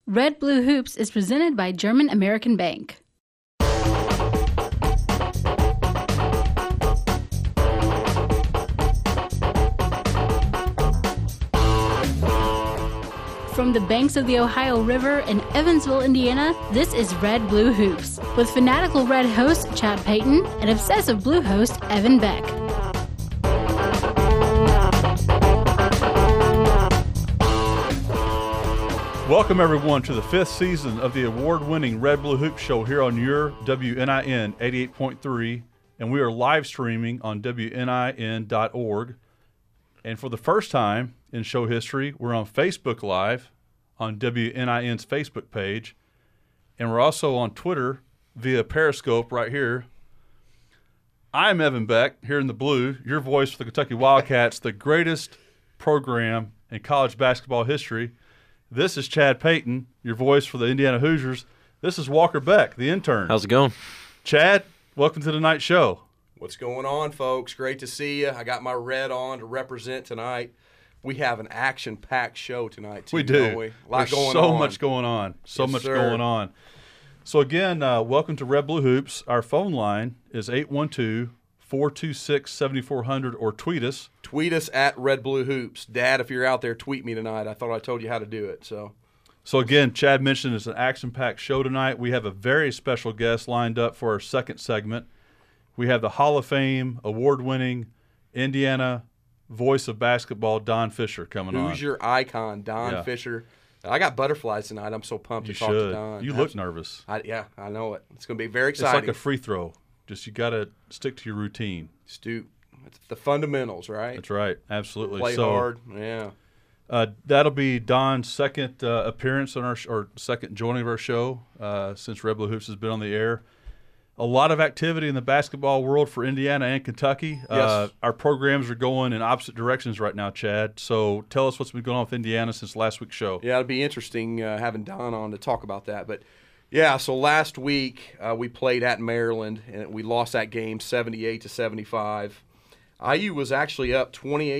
Red Blue Hoops is presented by German American Bank. From the banks of the Ohio River in Evansville, Indiana, this is Red Blue Hoops, with fanatical Red host Chad Payton and obsessive Blue host Evan Beck. Welcome, everyone, to the 5th season of the award-winning Red Blue Hoops Show here on your WNIN 88.3, and we are live streaming on WNIN.org. And for the first time in show history, we're on Facebook Live on WNIN's Facebook page, and we're also on Twitter via Periscope right here. I'm Evan Beck, here in the blue, your voice for the Kentucky Wildcats, the greatest program in college basketball history. This is Chad Payton, your voice for the Indiana Hoosiers. This is Walker Beck, the intern. How's it going? Chad, welcome to tonight's show. What's going on, folks? Great to see you. I got my red on to represent tonight. We have an action-packed show tonight, too. We do. Don't we? A lot There's going so on. much going on. So Yes, much sir. going on. So, again, welcome to Red Blue Hoops. Our phone line is 812-426-7400, or tweet us. Tweet us at Red Blue Hoops. Dad, if you're out there, tweet me tonight. I thought I told you how to do it. So again, Chad mentioned it's an action-packed show tonight. We have a very special guest lined up for our second segment. We have the Hall of Fame, award-winning Indiana voice of basketball, Don Fisher, coming on. Who's your icon, Don Yeah. Fisher? I got butterflies tonight. I'm so pumped You to talk should. to Don. You look nervous. Yeah, I know it. It's going to be very It's exciting. like a free throw. Just you got to stick to your routine. Stu, it's the fundamentals, right? That's right. Absolutely. Play hard. Yeah. That'll be Don's second appearance on or second joining of our show since Red Blue Hoops has been on the air. A lot of activity in the basketball world for Indiana and Kentucky. Yes. Our programs are going in opposite directions right now, Chad. So tell us what's been going on with Indiana since last week's show. Yeah, it'd be interesting having Don on to talk about that. But, yeah, so last week we played at Maryland, and we lost that game 78-75. IU was actually up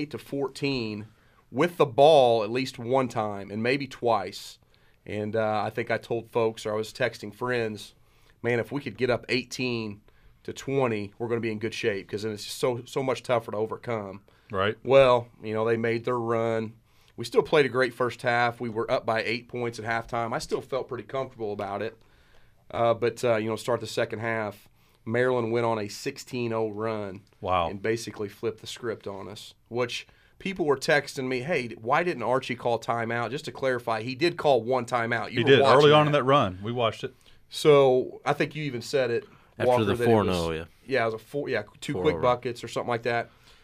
28-14 with the ball at least one time and maybe twice. And I think I told folks, or I was texting friends, man, if we could get up 18-20, we're going to be in good shape because then it's just so much tougher to overcome. Right. Well, they made their run. We still played a great first half. We were up by 8 points at halftime. I still felt pretty comfortable about it. But start the second half, Maryland went on a 16-0 run. Wow. And basically flipped the script on us, which people were texting me, hey, why didn't Archie call timeout? Just to clarify, he did call one timeout. He did early on in that run. We watched it. So I think you even said it, After Walker, the that 4-0, yeah. Yeah, it was two 4-0 quick run. buckets or something like that.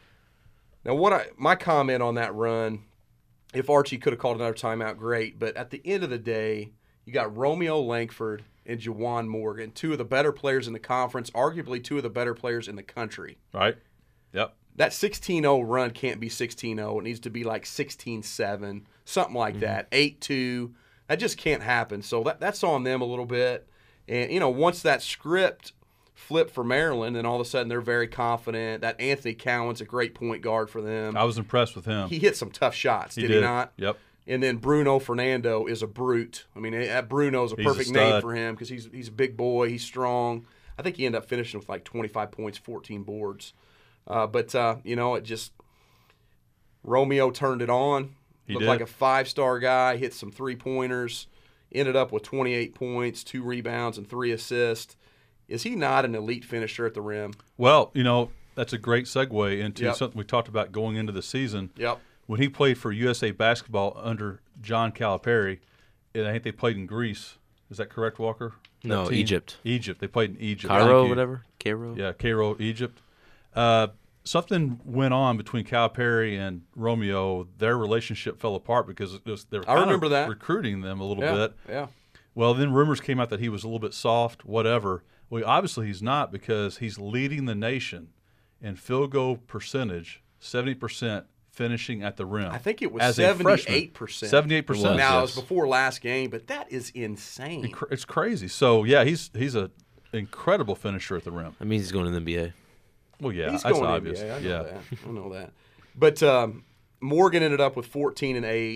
Now, my comment on that run, if Archie could have called another timeout, great. But at the end of the day, you got Romeo Langford and Juwan Morgan, two of the better players in the conference, arguably two of the better players in the country. Right. Yep. That 16-0 run can't be 16-0. It needs to be like 16-7, something like that, 8-2. That just can't happen. So that's on them a little bit. And, once that script flipped for Maryland, and all of a sudden they're very confident. That Anthony Cowan's a great point guard for them. I was impressed with him. He hit some tough shots, did he not? Yep. And then Bruno Fernando is a brute. I mean, Bruno's a He's a perfect name stud. for him because he's a big boy. He's strong. I think he ended up finishing with like 25 points, 14 boards. It just – Romeo turned it on. He Looked did. like a five-star guy, hit some three-pointers, ended up with 28 points, 2 rebounds, and 3 assists. Is he not an elite finisher at the rim? Well, that's a great segue into Yep. something we talked about going into the season. Yep. When he played for USA Basketball under John Calipari, and I think they played in Greece. Is that correct, Walker? No, That team? Egypt. Egypt. They played in Egypt. Cairo, Thank you. whatever. Cairo. Yeah, Cairo, Egypt. Something went on between Calipari and Romeo. Their relationship fell apart because they were I kind remember of that. recruiting them a little Yeah. bit. Yeah. Well, then rumors came out that he was a little bit soft, whatever. Well, obviously he's not because he's leading the nation in field goal percentage, 70%, finishing at the rim. I think it was as a freshman. 78%. 78%. Now, it yes. was before last game, but that is insane. It's crazy. So, yeah, he's an incredible finisher at the rim. That means he's going to the NBA. Well, yeah, He's that's going obvious. NBA. Yeah. I know that. But Morgan ended up with 14 and 8.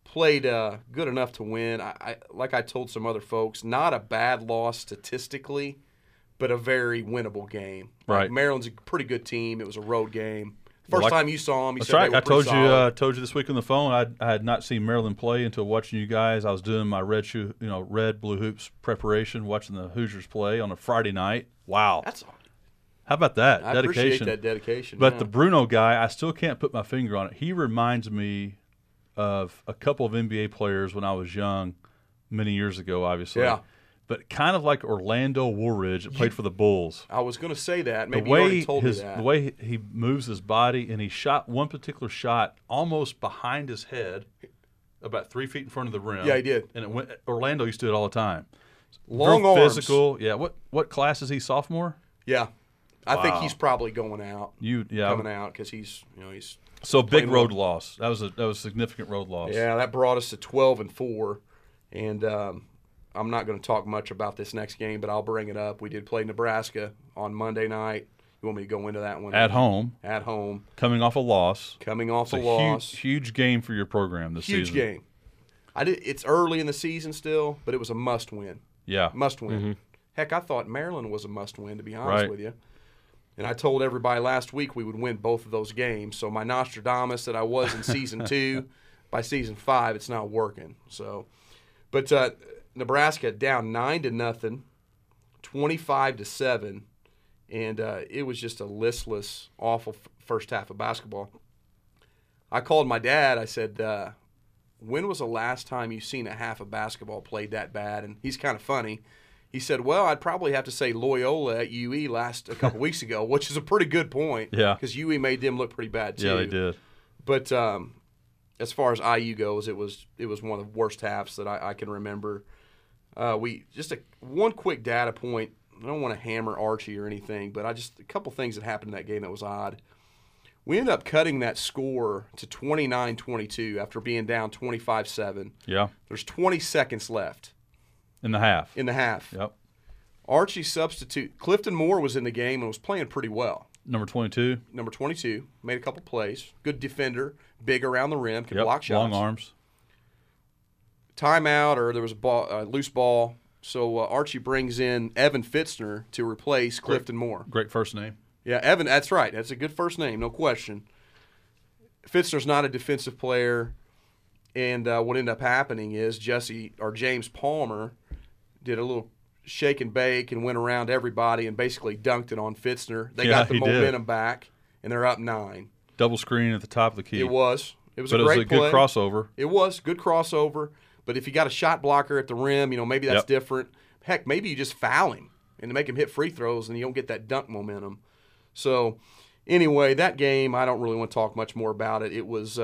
played good enough to win. Like I told some other folks, not a bad loss statistically, but a very winnable game. Right. Maryland's a pretty good team. It was a road game. First time you saw them, you That's said right. they were I pretty solid. told you this week on the phone. I had not seen Maryland play until watching you guys. I was doing my red blue hoops preparation, watching the Hoosiers play on a Friday night. Wow, That's how about that I dedication? appreciate that dedication. But yeah. the Bruno guy, I still can't put my finger on it. He reminds me of a couple of NBA players when I was young, many years ago, obviously. Yeah. But kind of like Orlando Woolridge that played for the Bulls. I was going to say that. Maybe The you already way told me that. the way he moves his body, and he shot one particular shot almost behind his head, about 3 feet in front of the rim. Yeah, he did. And it went. Orlando used to do it all the time. Long Real arms. physical. Yeah. What class is he? Sophomore. Yeah. I think Wow. he's probably going out. Coming out because he's So big playing road well. loss. That was a significant road loss. Yeah, that brought us to 12-4, and I'm not going to talk much about this next game, but I'll bring it up. We did play Nebraska on Monday night. You want me to go into that one? At home, At home, coming off a loss. coming off It's a loss. huge game for your program this Huge season. game. It's early in the season still, but it was a must-win. Yeah. Must-win. Heck, I thought Maryland was a must-win, to be honest Right. with you. And I told everybody last week we would win both of those games. So my Nostradamus that I was in season 2, by season 5, it's not working. So, but Nebraska down 9-0, 25-7, and it was just a listless, awful first half of basketball. I called my dad. I said, when was the last time you seen a half of basketball played that bad? And he's kind of funny. He said, well, I'd probably have to say Loyola at UE a couple weeks ago, which is a pretty good point. Yeah. Because UE made them look pretty bad, too. Yeah, they did. But as far as IU goes, it was one of the worst halves that I can remember. One quick data point. I don't want to hammer Archie or anything, but a couple things that happened in that game that was odd. We ended up cutting that score to 29-22 after being down 25-7. Yeah. There's 20 seconds left In the half. in the half. Yep. Archie substitute. Clifton Moore was in the game and was playing pretty well. Number 22. Number 22, made a couple plays. Good defender, big around the rim, can Yep. block shots. Long arms. Timeout, or there was a loose ball. So Archie brings in Evan Fitzner to replace Clifton Moore. Great first name. Yeah, Evan, that's right. That's a good first name, no question. Fitzner's not a defensive player, and what ended up happening is James Palmer did a little shake and bake and went around everybody and basically dunked it on Fitzner. They got the he did. momentum back, and they're up 9. Double screen at the top of the key. It was But a it was great a good play. crossover. It was good crossover, but if you got a shot blocker at the rim, maybe that's Yep. different. Heck, maybe you just foul him and make him hit free throws, and you don't get that dunk momentum. So, anyway, that game, I don't really want to talk much more about it. It was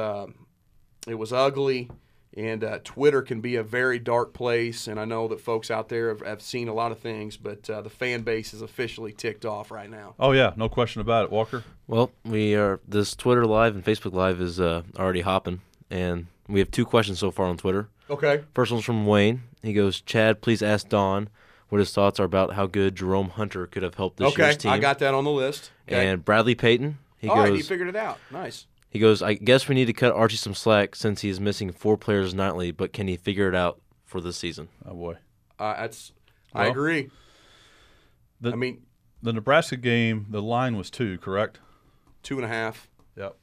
ugly, and Twitter can be a very dark place, and I know that folks out there have seen a lot of things, but the fan base is officially ticked off right now. Oh, yeah. No question about it, Walker. Well, this Twitter Live and Facebook Live is already hopping, and we have 2 questions so far on Twitter. Okay. First one's from Wayne. He goes, Chad, please ask Don what his thoughts are about how good Jerome Hunter could have helped this year's team. I got that on the list. Okay. And Bradley Payton, he All goes, right, he figured it out. Nice. He goes, I guess we need to cut Archie some slack since he is missing 4 players nightly, but can he figure it out for this season? Oh, boy. I Well, agree. The Nebraska game, the line was 2, correct? 2.5. Yep.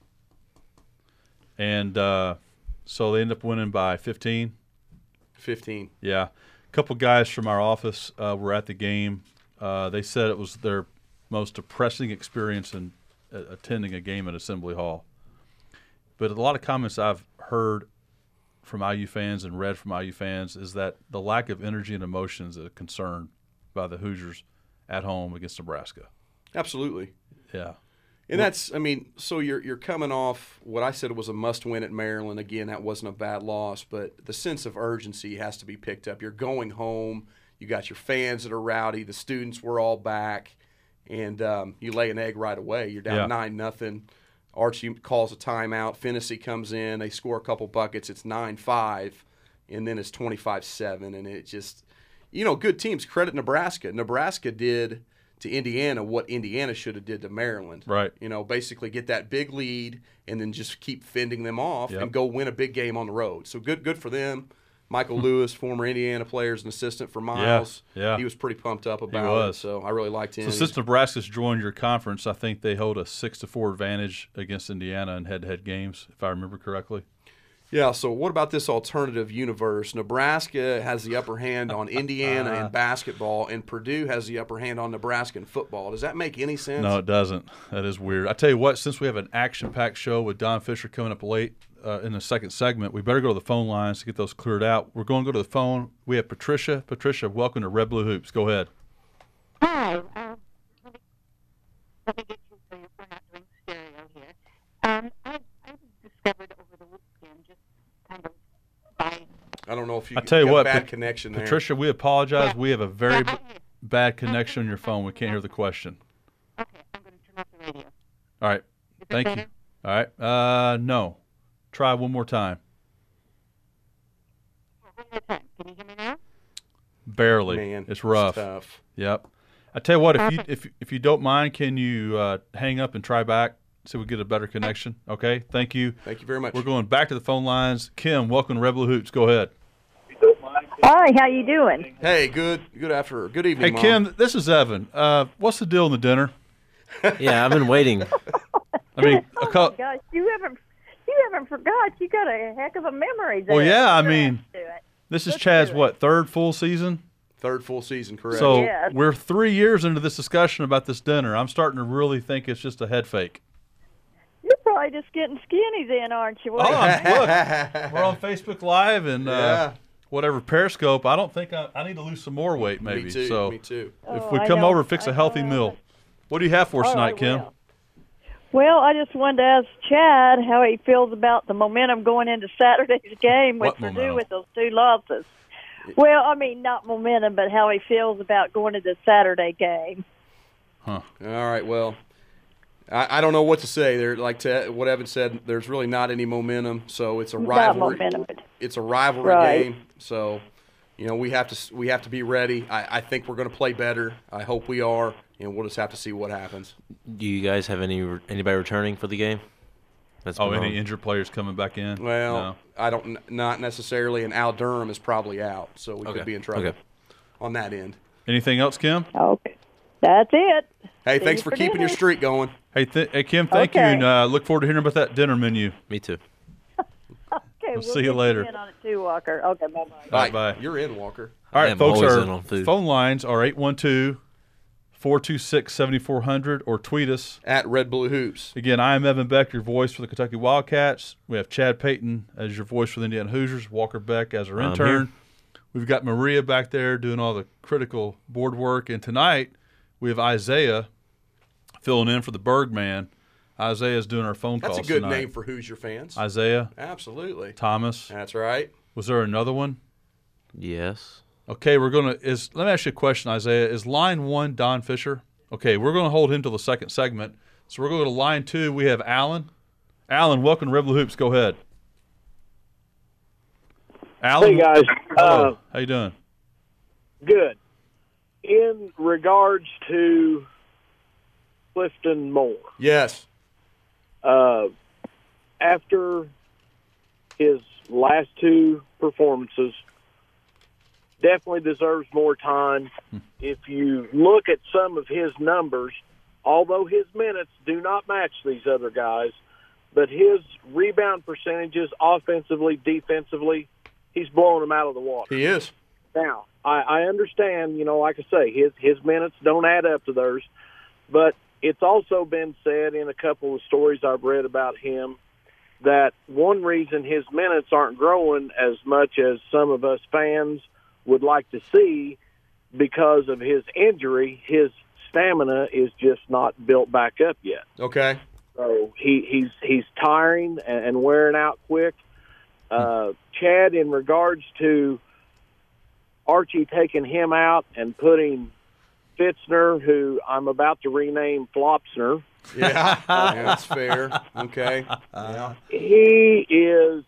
And so they end up winning by 15. 15. Yeah. A couple guys from our office were at the game. They said it was their most depressing experience in attending a game at Assembly Hall. But a lot of comments I've heard from IU fans and read from IU fans is that the lack of energy and emotions is a concern by the Hoosiers at home against Nebraska. Absolutely. Yeah. And so you're coming off what I said was a must-win at Maryland. Again, that wasn't a bad loss, but the sense of urgency has to be picked up. You're going home. You got your fans that are rowdy. The students were all back, and you lay an egg right away. You're down 9-0. Archie calls a timeout. Finney comes in. They score a couple buckets. It's 9-5, and then it's 25-7. And it just, good teams. Credit Nebraska. Nebraska did to Indiana what Indiana should have did to Maryland. Right. Basically get that big lead and then just keep fending them off Yep. and go win a big game on the road. So good for them. Michael Lewis, former Indiana player, is an assistant for Miles. Yeah. He was pretty pumped up about it, so I really liked him. So since Nebraska's joined your conference, I think they hold a 6-4 advantage against Indiana in head-to-head games, if I remember correctly. Yeah, so what about this alternative universe? Nebraska has the upper hand on Indiana in basketball, and Purdue has the upper hand on Nebraska in football. Does that make any sense? No, it doesn't. That is weird. I tell you what, since we have an action-packed show with Don Fisher coming up late in the second segment, we better go to the phone lines to get those cleared out. We're going to go to the phone. We have Patricia. Patricia, welcome to Red Blue Hoops. Go ahead. Hi. Let me get you so you're not doing stereo here. I discovered over the weekend just kind of by. I don't know if you I tell you got what, a bad connection there. Patricia, we apologize. Yeah. We have a very Yeah, bad connection on your phone. We can't hear the question. Okay, I'm going to turn off the radio. All right. Is it Thank better? you. All right. No. Try one more time. One more time. Can you hear me now? Barely. Man, it's rough. tough. Yep. I tell you what, if you don't mind, can you hang up and try back so we get a better connection? Okay. Thank you. Thank you very much. We're going back to the phone lines. Kim, welcome to Red Blue Hoops. Go ahead. Hi, how you doing? Hey, good evening, Hey, Mom. Kim, this is Evan. What's the deal in the dinner? Yeah, I've been waiting. I mean, Gosh, you haven't forgot. You got a heck of a memory there. well, yeah. I Let's mean, do it. this is Let's Chad's do it. what, third full season? Third full season, correct. So Yes. we're 3 years into this discussion about this dinner. I'm starting to really think it's just a head fake. You're probably just getting skinny then, aren't you? Oh, look, we're on Facebook Live and Yeah. whatever Periscope. I don't think I need to lose some more weight, maybe. Me too. So Me too. if Oh, we I come know. over, fix a I healthy know. meal. What do you have for us All tonight, right, Kim? Well, I just wanted to ask Chad how he feels about the momentum going into Saturday's game with What Purdue momentum? with those 2 losses. Well, I mean, not momentum, but how he feels about going into the Saturday game. All right. Well, I don't know what to say. There, what Evan said, there's really not any momentum. So it's a Not rivalry. momentum. It's a rivalry Right. game. So, we have to be ready. I think we're going to play better. I hope we are, and we'll just have to see what happens. Do you guys have anybody returning for the game? That's Oh, been any on. injured players coming back in? Well, No. I don't, not necessarily, and Al Durham is probably out, so we Okay. could be in trouble Okay. on that end. Anything else, Kim? Okay. That's it. Hey, See thanks you for for keeping your dinner. streak going. Hey, Kim, thank you, Okay. and look forward to hearing about that dinner menu. Me too. Okay, we'll see you get later. in on it too, Walker. Okay, bye-bye. All right, bye. You're in, Walker. All I right, am folks, always our in on food. phone lines are 812-426-7400 or tweet us. At Red Blue Hoops. Again, I am Evan Beck, your voice for the Kentucky Wildcats. We have Chad Payton as your voice for the Indiana Hoosiers, Walker Beck as our I'm intern. here. We've got Maria back there doing all the critical board work. And tonight, we have Isaiah filling in for the Bergman. Isaiah's doing our phone calls That's a good tonight. name for Hoosier fans. Isaiah, Absolutely. Thomas. That's right. Was there another one? Yes. Okay, let me ask you a question, Isaiah. Is line 1 Don Fisher? Okay, we're going to hold him till the second segment. So we're going to go to line 2. We have Alan. Alan, welcome to Red Blue Hoops. Go ahead. Alan. Hey, guys. Hello. How you doing? Good. In regards to Clifton Moore, Yes. after his last 2 performances, definitely deserves more time. If you look at some of his numbers, although his minutes do not match these other guys, but his rebound percentages offensively, defensively, he's blowing them out of the water. He is. Now, I understand, like I say, his minutes don't add up to theirs, but it's also been said in a couple of stories I've read about him that one reason his minutes aren't growing as much as some of us fans would like to see because of his injury, his stamina is just not built back up yet. Okay. So he's tiring and wearing out quick. Chad, in regards to Archie taking him out and putting Fitzner, who I'm about to rename Flopsner, Yeah. Yeah, that's fair. Okay. Yeah. he is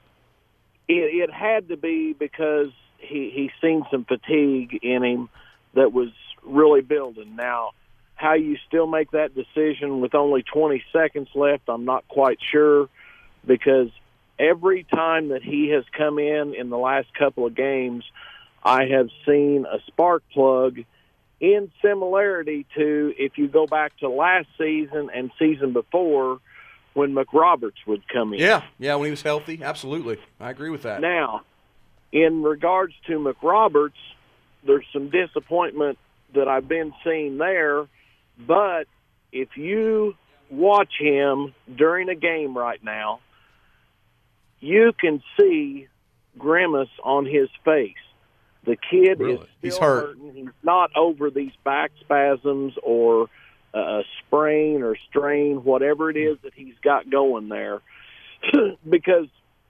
it had to be because he's seen some fatigue in him, that was really building. Now, how you still make that decision with only 20 seconds left, I'm not quite sure, because every time that he has come in the last couple of games, I have seen a spark plug in similarity to if you go back to last season and season before when McRoberts would come in. Yeah, when he was healthy, absolutely. I agree with that. Now, in regards to McRoberts, there's some disappointment that I've been seeing there, but if you watch him during a game right now, you can see grimace on his face. The kid is still He's hurt. hurting. He's not over these back spasms or a sprain or strain, whatever it is that he's got going there. Because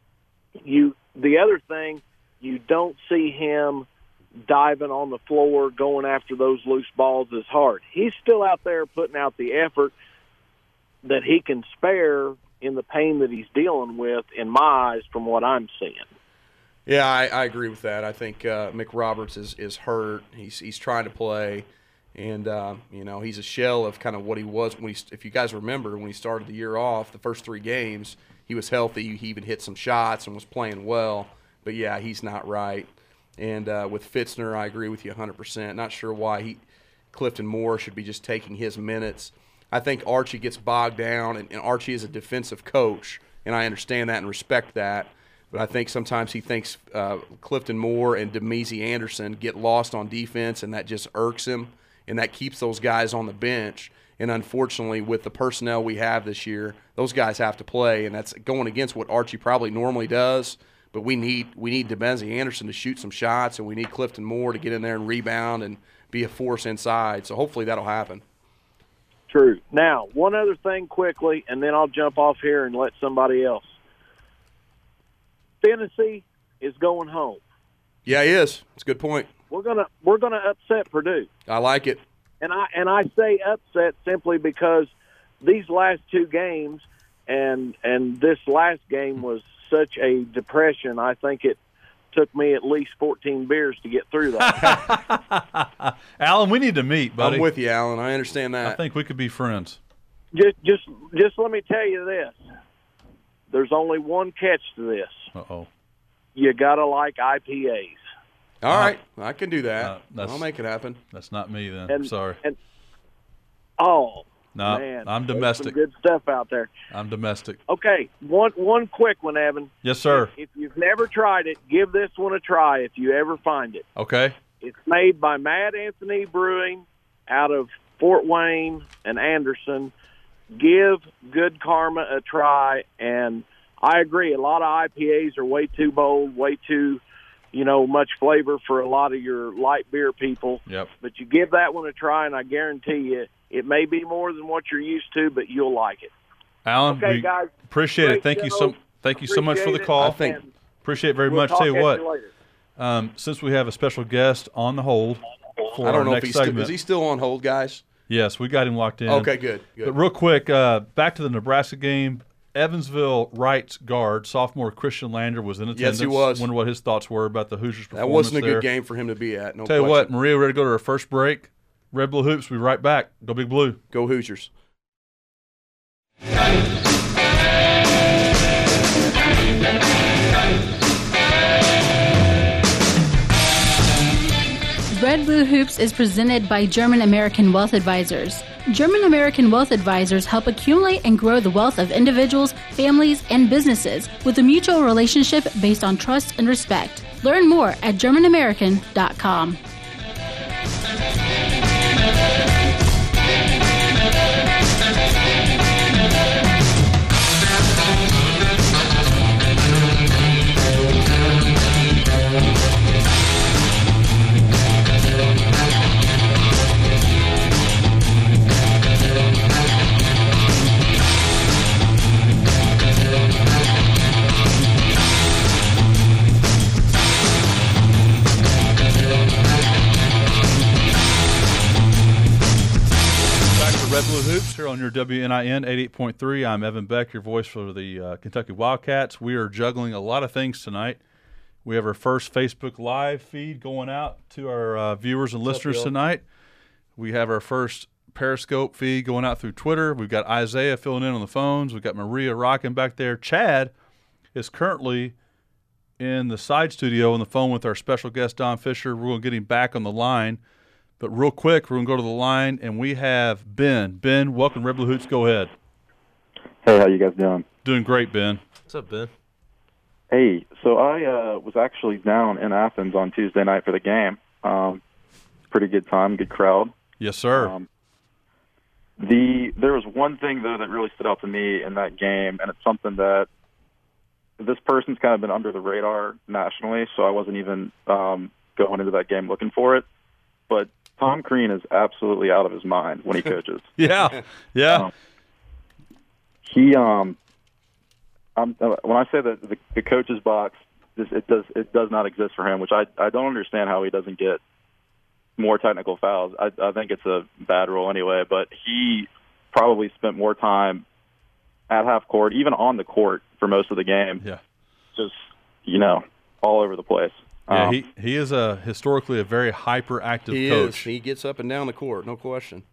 the other thing, you don't see him diving on the floor, going after those loose balls as hard. He's still out there putting out the effort that he can spare in the pain that he's dealing with, in my eyes, from what I'm seeing. Yeah, I agree with that. I think McRoberts is hurt. He's trying to play, and he's a shell of kind of what he was when if you guys remember, when he started the year off, the first 3 games, he was healthy. He even hit some shots and was playing well. But yeah, he's not right. And with Fitzner, I agree with you 100%. Not sure why Clifton Moore should be just taking his minutes. I think Archie gets bogged down, and Archie is a defensive coach, and I understand that and respect that. But I think sometimes he thinks Clifton Moore and Demezy Anderson get lost on defense, and that just irks him, and that keeps those guys on the bench. And unfortunately, with the personnel we have this year, those guys have to play, and that's going against what Archie probably normally does. But we need Demezy Anderson to shoot some shots, and we need Clifton Moore to get in there and rebound and be a force inside. So hopefully that'll happen. True. Now, one other thing quickly, and then I'll jump off here and let somebody else. Tennessee is going home. Yeah, he is. That's a good point. We're gonna upset Purdue. I like it. And I say upset simply because these last 2 games and this last game was such a depression. I think it took me at least 14 beers to get through that. Alan, we need to meet, buddy. I'm with you, Alan. I understand that. I think we could be friends. Just let me tell you this. There's only one catch to this. Uh-oh. You got to like IPAs. All right. I can do that. I'll make it happen. That's not me then. Sorry. No, man, I'm domestic. There's some good stuff out there. I'm domestic. Okay, one quick one, Evan. Yes, sir. If you've never tried it, give this one a try if you ever find it. Okay. It's made by Mad Anthony Brewing out of Fort Wayne and Anderson. Give Good Karma a try, and I agree. A lot of IPAs are way too bold, way too, much flavor for a lot of your light beer people. Yep. But you give that one a try, and I guarantee you, it may be more than what you're used to, but you'll like it. Alan, okay, guys. Appreciate it. Thank you so much for the call. Appreciate it very much. Tell you what, since we have a special guest on the hold for our next segment. Is he still on hold, guys? Yes, we got him locked in. Okay, good. But real quick, back to the Nebraska game. Evansville Wright's guard, sophomore Christian Lander, was in attendance. Yes, he was. Wonder what his thoughts were about the Hoosiers' performance. That wasn't a good game for him to be at. No Tell you question. what, Maria, we're ready to go to our first break. Red Blue Hoops, we'll be right back. Go Big Blue. Go Hoosiers. Red Blue Hoops is presented by German American Wealth Advisors. German American Wealth Advisors help accumulate and grow the wealth of individuals, families, and businesses with a mutual relationship based on trust and respect. Learn more at GermanAmerican.com. Red Blue Hoops here on your WNIN 88.3. I'm Evan Beck, your voice for the Kentucky Wildcats. We are juggling a lot of things tonight. We have our first Facebook Live feed going out to our viewers and listeners tonight. We have our first Periscope feed going out through Twitter. We've got Isaiah filling in on the phones. We've got Maria rocking back there. Chad is currently in the side studio on the phone with our special guest, Don Fisher. We're going to get him back on the line. But real quick, we're going to go to the line, and we have Ben. Ben, welcome to Red Blue Hoops. Go ahead. Hey, how you guys doing? Doing great, Ben. What's up, Ben? Hey, so I was actually down in Athens on Tuesday night for the game. Pretty good time, good crowd. Yes, sir. There was one thing, though, that really stood out to me in that game, and it's something that this person's kind of been under the radar nationally, so I wasn't even going into that game looking for it. But Tom Crean is absolutely out of his mind when he coaches. Yeah. When I say that the coach's box, it does not exist for him, which I don't understand how he doesn't get more technical fouls. I think it's a bad rule anyway, but he probably spent more time at half court, even on the court for most of the game. Yeah. Just, all over the place. Yeah, he is historically a very hyperactive coach. He gets up and down the court, no question.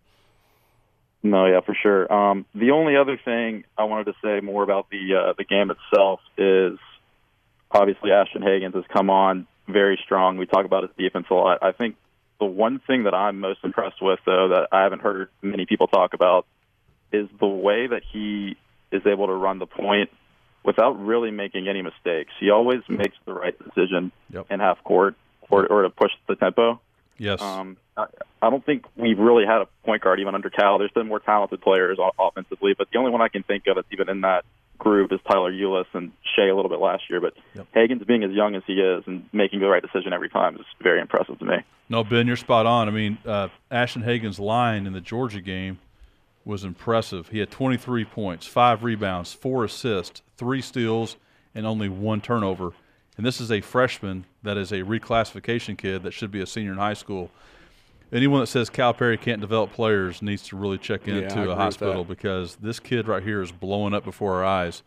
No, yeah, for sure. The only other thing I wanted to say more about the game itself is obviously Ashton Hagans has come on very strong. We talk about his defense a lot. I think the one thing that I'm most impressed with, though, that I haven't heard many people talk about is the way that he is able to run the point without really making any mistakes. He always makes the right decision in half court or to push the tempo. Yes. I don't think we've really had a point guard even under Cal. There's been more talented players offensively, but the only one I can think of that's even in that group is Tyler Ulis and Shea a little bit last year. But Hagans, being as young as he is and making the right decision every time, is very impressive to me. No, Ben, you're spot on. I mean, Ashton Hagans' line in the Georgia game was impressive. He had 23 points, 5 rebounds, 4 assists, 3 steals, and only 1 turnover. And this is a freshman that is a reclassification kid that should be a senior in high school. Anyone that says Calipari can't develop players needs to really check into a hospital, because this kid right here is blowing up before our eyes.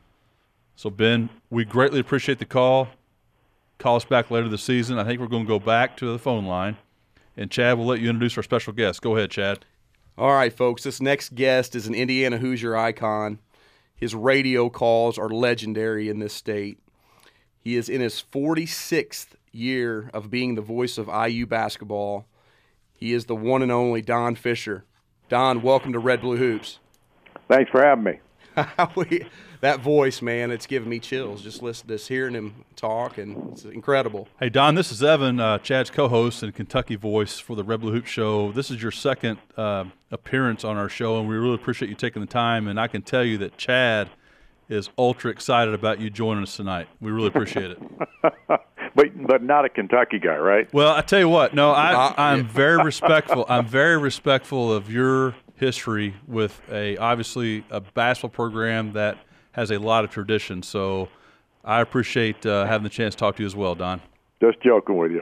So, Ben, we greatly appreciate the call. Call us back later this season. I think we're going to go back to the phone line. And, Chad, we'll let you introduce our special guest. Go ahead, Chad. All right, folks. This next guest is an Indiana Hoosier icon. His radio calls are legendary in this state. He is in his 46th year of being the voice of IU basketball. He is the one and only Don Fisher. Don, welcome to Red Blue Hoops. Thanks for having me. That voice, man, it's giving me chills just hearing him talk, and it's incredible. Hey, Don, this is Evan, Chad's co-host and Kentucky voice for the Red Blue Hoops show. This is your second appearance on our show, and we really appreciate you taking the time. And I can tell you that Chad is ultra excited about you joining us tonight. We really appreciate it. But not a Kentucky guy, right? Well, I tell you what. No, I'm very respectful. I'm very respectful of your history with obviously a basketball program that has a lot of tradition. So I appreciate having the chance to talk to you as well, Don. Just joking with you.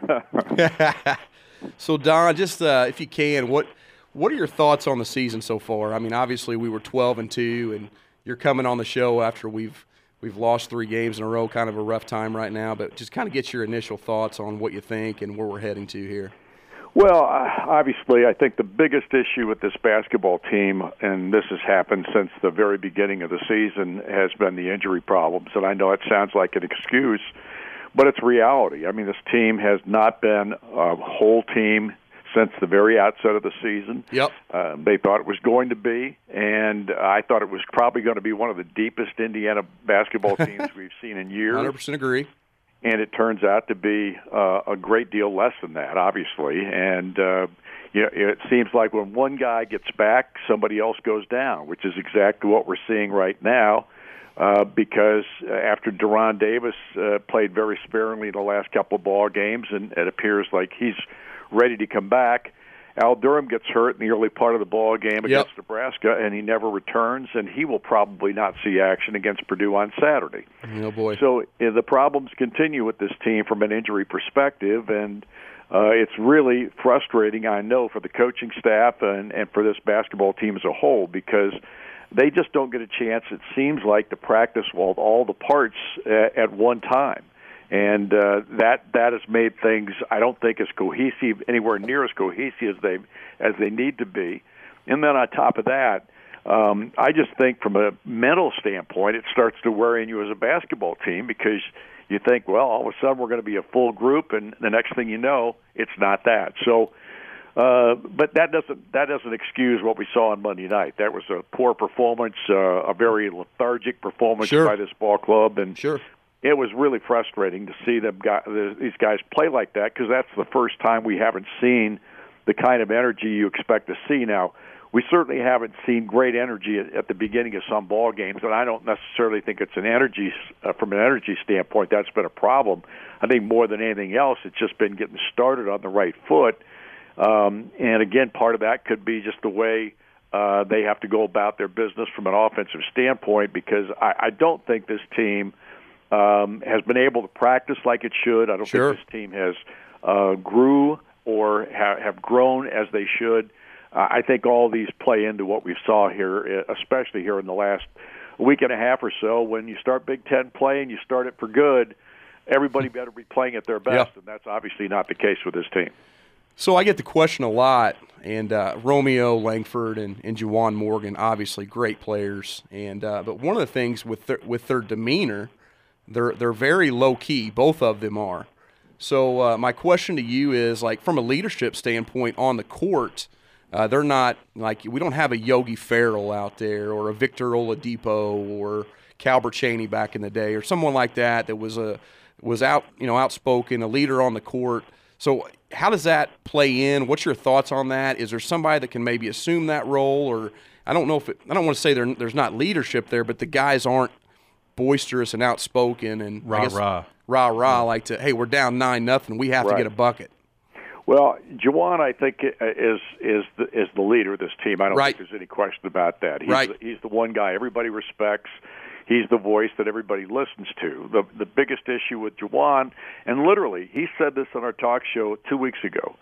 Yeah. So, Don, just if you can, what are your thoughts on the season so far? I mean, obviously we were 12-2, and you're coming on the show after we've lost 3 games in a row, kind of a rough time right now, but just kind of get your initial thoughts on what you think and where we're heading to here. Well, obviously, I think the biggest issue with this basketball team, and this has happened since the very beginning of the season, has been the injury problems. And I know it sounds like an excuse, but it's reality. I mean, this team has not been a whole team since the very outset of the season. Yep. They thought it was going to be, and I thought it was probably going to be one of the deepest Indiana basketball teams we've seen in years. 100% agree. And it turns out to be a great deal less than that, obviously. And it seems like when one guy gets back, somebody else goes down, which is exactly what we're seeing right now. Because after Deron Davis played very sparingly in the last couple of ball games, and it appears like he's ready to come back, Al Durham gets hurt in the early part of the ball game against Nebraska, and he never returns, and he will probably not see action against Purdue on Saturday. Oh, boy. So the problems continue with this team from an injury perspective, and it's really frustrating, I know, for the coaching staff and for this basketball team as a whole, because they just don't get a chance, it seems like, to practice all the parts at one time. And that has made things, I don't think, as cohesive, anywhere near as cohesive as they need to be. And then on top of that, I just think from a mental standpoint, it starts to worry you as a basketball team, because you think, well, all of a sudden we're going to be a full group, and the next thing you know, it's not that. So, but that doesn't excuse what we saw on Monday night. That was a poor performance, a very lethargic performance by this ball club, and it was really frustrating to see these guys play like that, because that's the first time we haven't seen the kind of energy you expect to see. Now, we certainly haven't seen great energy at the beginning of some ball games, and I don't necessarily think it's an energy from an energy standpoint that's been a problem. I think more than anything else, it's just been getting started on the right foot. And again, part of that could be just the way they have to go about their business from an offensive standpoint, because I don't think this team has been able to practice like it should. I don't think this team has grew or have grown as they should. I think all these play into what we saw here, especially here in the last week and a half or so. When you start Big Ten play and you start it for good, everybody better be playing at their best, and that's obviously not the case with this team. So I get the question a lot, and Romeo Langford and Juwan Morgan, obviously great players, and but one of the things with their demeanor, they're very low key. Both of them are. So my question to you is, like, from a leadership standpoint on the court, they're not like, we don't have a Yogi Ferrell out there or a Victor Oladipo or Calbert Chaney back in the day, or someone like that was outspoken, a leader on the court. So how does that play in? What's your thoughts on that? Is there somebody that can maybe assume that role? Or I don't want to say there's not leadership there, but the guys aren't boisterous and outspoken and rah, like to, hey, we're down 9-0, we have to get a bucket. Well, Juwan, I think, is the leader of this team. I don't think there's any question about that. He's the one guy everybody respects. He's the voice that everybody listens to. The biggest issue with Juwan, and literally, he said this on our talk show 2 weeks ago,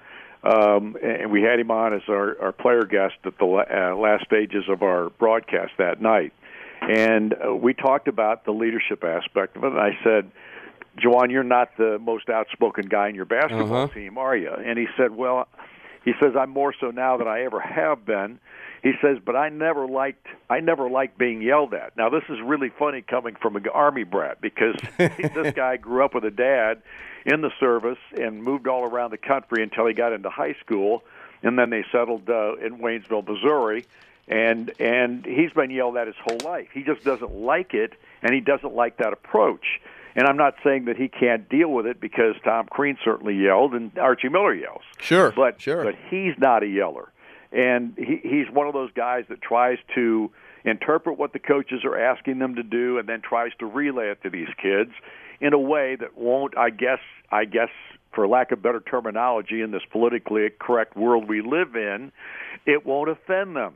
and we had him on as our player guest at the last stages of our broadcast that night. And we talked about the leadership aspect of it, and I said, Juwan, you're not the most outspoken guy in your basketball team, are you? And he said, well, I'm more so now than I ever have been. He says, but I never liked being yelled at. Now, this is really funny coming from an Army brat, because this guy grew up with a dad in the service and moved all around the country until he got into high school, and then they settled in Waynesville, Missouri, and he's been yelled at his whole life. He just doesn't like it, and he doesn't like that approach. And I'm not saying that he can't deal with it, because Tom Crean certainly yelled and Archie Miller yells. But he's not a yeller. And he's one of those guys that tries to interpret what the coaches are asking them to do and then tries to relay it to these kids in a way that won't, I guess, for lack of better terminology, in this politically correct world we live in, it won't offend them.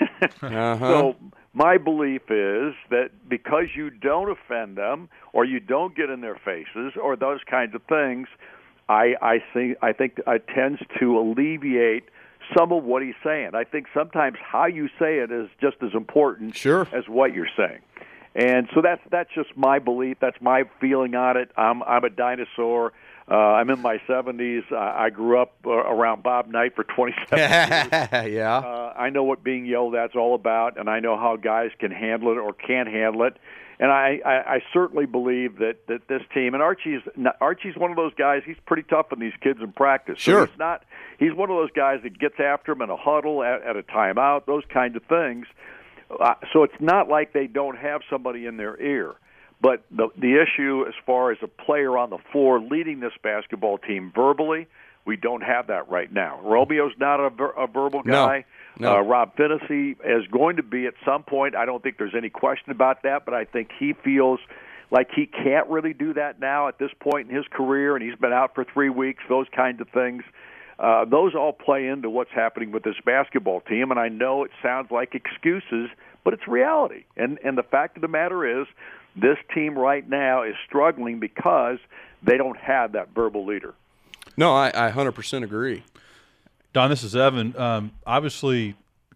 So my belief is that because you don't offend them or you don't get in their faces or those kinds of things, I think it tends to alleviate some of what he's saying. I think sometimes how you say it is just as important as what you're saying. And so that's just my belief. That's my feeling on it. I'm a dinosaur. I'm in my 70s. I grew up around Bob Knight for 27 years. I know what being yelled at's all about, and I know how guys can handle it or can't handle it. And I certainly believe that this team, and Archie's one of those guys, he's pretty tough on these kids in practice. So he's one of those guys that gets after them in a huddle, at a timeout, those kinds of things. So it's not like they don't have somebody in their ear. But the issue as far as a player on the floor leading this basketball team verbally, we don't have that right now. Romeo's not a verbal guy. No. Rob Phinisee is going to be at some point. I don't think there's any question about that, but I think he feels like he can't really do that now at this point in his career, and he's been out for 3 weeks, those kinds of things. Those all play into what's happening with this basketball team, and I know it sounds like excuses, but it's reality. And the fact of the matter is this team right now is struggling because they don't have that verbal leader. No, I 100% agree. Don, this is Evan. Obviously,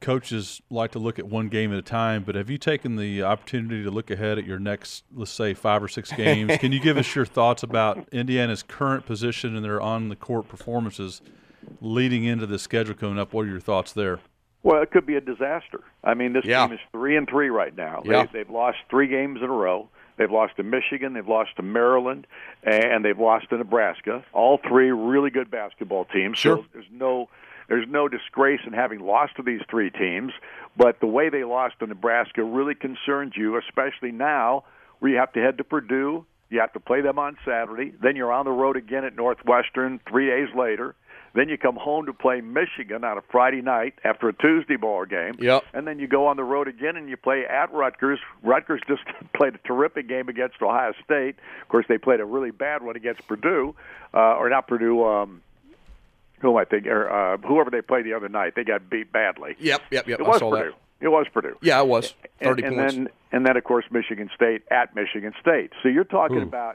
coaches like to look at one game at a time, but have you taken the opportunity to look ahead at your next, let's say, 5 or 6 games? Can you give us your thoughts about Indiana's current position and their on-the-court performances leading into the schedule coming up? What are your thoughts there? Well, it could be a disaster. I mean, this Yeah. team is 3-3 right now. Yeah. They've lost 3 games in a row. They've lost to Michigan, they've lost to Maryland, and they've lost to Nebraska. All 3 really good basketball teams. Sure. So there's no disgrace in having lost to these 3 teams, but the way they lost to Nebraska really concerns you, especially now where you have to head to Purdue. You have to play them on Saturday. Then you're on the road again at Northwestern 3 days later. Then you come home to play Michigan on a Friday night after a Tuesday ball game. Yep. And then you go on the road again and you play at Rutgers. Rutgers just played a terrific game against Ohio State. Of course, they played a really bad one against Purdue, or not Purdue. Who am I thinking? Or whoever they played the other night, they got beat badly. Yep. It I was saw Purdue. that. It was Purdue. Yeah, it was 30 points. And then, of course, Michigan State at Michigan State. So you're talking about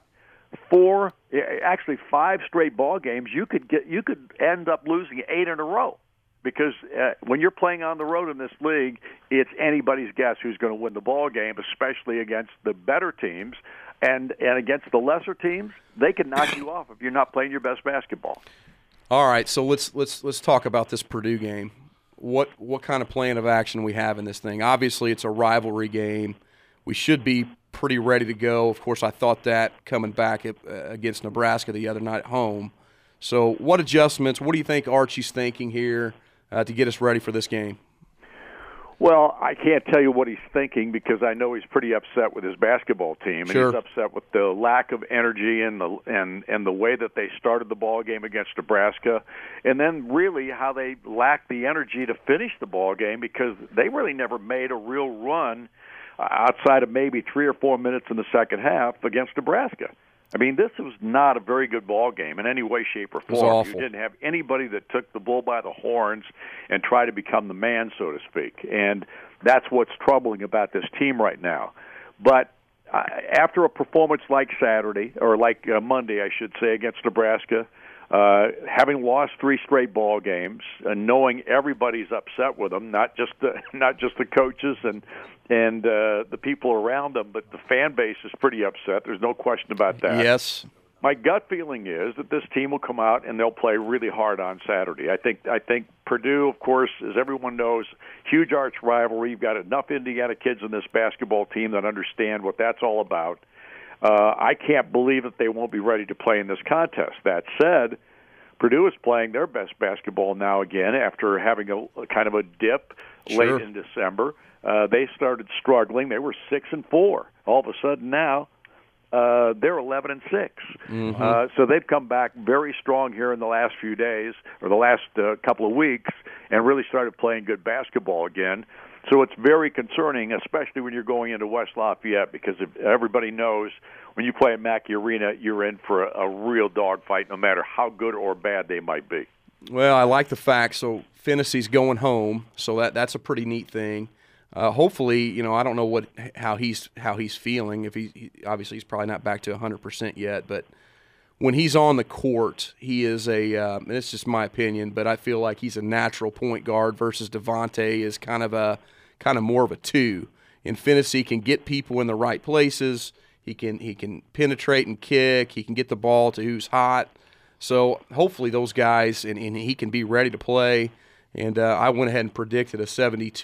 5 straight ball games. You could end up losing 8 in a row, because when you're playing on the road in this league, it's anybody's guess who's going to win the ball game, especially against the better teams, and against the lesser teams, they can knock you off if you're not playing your best basketball. All right, so let's talk about this Purdue game. What kind of plan of action we have in this thing? Obviously, it's a rivalry game. We should be pretty ready to go. Of course, I thought that coming back against Nebraska the other night at home. So what adjustments, what do you think Archie's thinking here to get us ready for this game? Well, I can't tell you what he's thinking, because I know he's pretty upset with his basketball team, and Sure. he's upset with the lack of energy and the way that they started the ball game against Nebraska, and then really how they lacked the energy to finish the ball game, because they really never made a real run outside of maybe 3 or 4 minutes in the second half against Nebraska. I mean, this was not a very good ball game in any way, shape, or form. awful. You didn't have anybody that took the bull by the horns and tried to become the man, so to speak. And that's what's troubling about this team right now. But after a performance like Saturday, or like Monday, I should say, against Nebraska, having lost 3 straight ball games, and knowing everybody's upset with them, not just the coaches and the people around them, but the fan base is pretty upset. There's no question about that. Yes. My gut feeling is that this team will come out and they'll play really hard on Saturday. I think Purdue, of course, as everyone knows, huge arch rivalry. You've got enough Indiana kids in this basketball team that understand what that's all about. I can't believe that they won't be ready to play in this contest. That said, Purdue is playing their best basketball now again after having a kind of a dip late in December. They started struggling. They were 6-4. All of a sudden now, they're 11-6. Mm-hmm. So they've come back very strong here in the last few days, or the last couple of weeks, and really started playing good basketball again. So it's very concerning, especially when you're going into West Lafayette, because everybody knows when you play at Mackey Arena, you're in for a real dogfight, no matter how good or bad they might be. Well, I like the fact. So Fennessy's going home, so that's a pretty neat thing. Hopefully, I don't know how he's feeling. If obviously he's probably not back to 100% yet, but when he's on the court, he is and it's just my opinion, but I feel like he's a natural point guard versus Devontae is kind of more of a 2. And Fennessy can get people in the right places. He can penetrate and kick. He can get the ball to who's hot. So hopefully those guys and he can be ready to play. And I went ahead and predicted a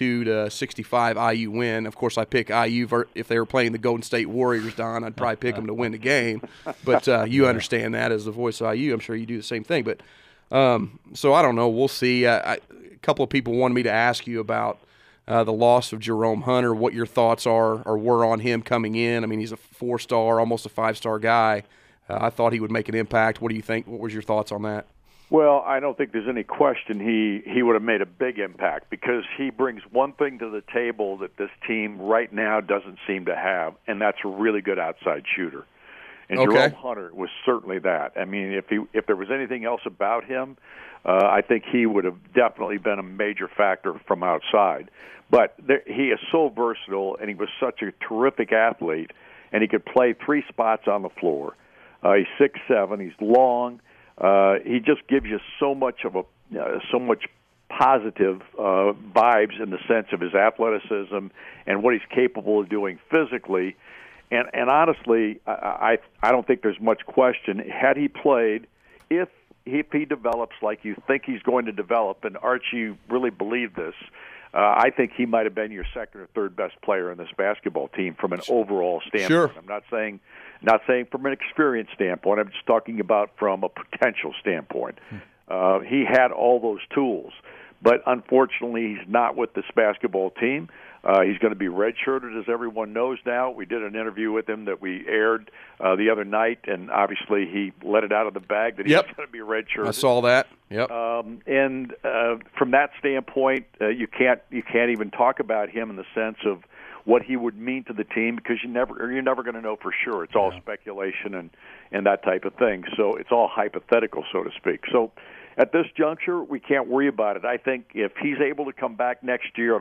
72-65 IU win. Of course, I pick IU if they were playing the Golden State Warriors, Don. I'd probably pick them to win the game. But you understand that as the voice of IU. I'm sure you do the same thing. But so I don't know. We'll see. A couple of people wanted me to ask you about the loss of Jerome Hunter, what your thoughts are or were on him coming in. I mean, he's a 4-star, almost a 5-star guy. I thought he would make an impact. What do you think? What was your thoughts on that? Well, I don't think there's any question he would have made a big impact, because he brings one thing to the table that this team right now doesn't seem to have, and that's a really good outside shooter. And Jerome Hunter was certainly that. I mean, if there was anything else about him, I think he would have definitely been a major factor from outside. But he is so versatile, and he was such a terrific athlete, and he could play 3 spots on the floor. He's 6'7", he's long. He just gives you so much positive vibes in the sense of his athleticism and what he's capable of doing physically. And honestly, I don't think there's much question. Had he played, if he develops like you think he's going to develop, and Archie really believed this, I think he might have been your second or third best player in this basketball team from an overall standpoint. Sure. I'm not saying from an experience standpoint. I'm just talking about from a potential standpoint. He had all those tools, but unfortunately, he's not with this basketball team. He's going to be redshirted, as everyone knows now. We did an interview with him that we aired the other night, and obviously he let it out of the bag that he's going to be redshirted. I saw that. Yep. And from that standpoint, you can't even talk about him in the sense of what he would mean to the team, because you're never going to know for sure. It's all speculation and that type of thing. So it's all hypothetical, so to speak. So at this juncture, we can't worry about it. I think if he's able to come back next year at